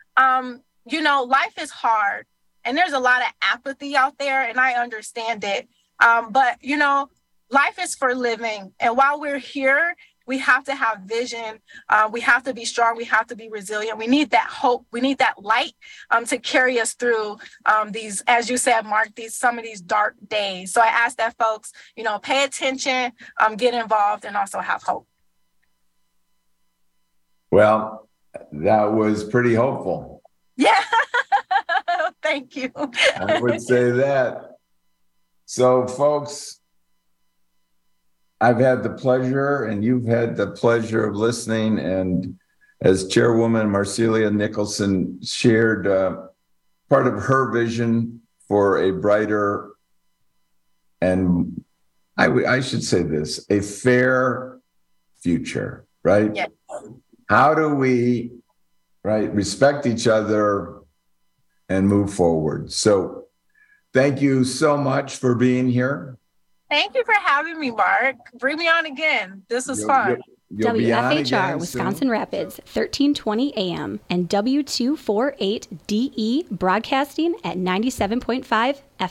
Life is hard and there's a lot of apathy out there, and I understand it. But life is for living. And while we're here, we have to have vision. We have to be strong. We have to be resilient. We need that hope. We need that light to carry us through these, as you said, Mark, some of these dark days. So I ask that folks, pay attention, get involved, and also have hope. Well, that was pretty hopeful. Yeah. Thank you. I would say that. So, folks, I've had the pleasure, and you've had the pleasure of listening. And as Chairwoman Marcelia Nicholson shared part of her vision for a brighter, and I should say this, a fair future, right? Yes. How do we, respect each other and move forward? So thank you so much for being here. Thank you for having me, Mark. Bring me on again. This was fun. WFHR, Wisconsin Rapids, 1320 AM, and W248DE broadcasting at 97.5 FM.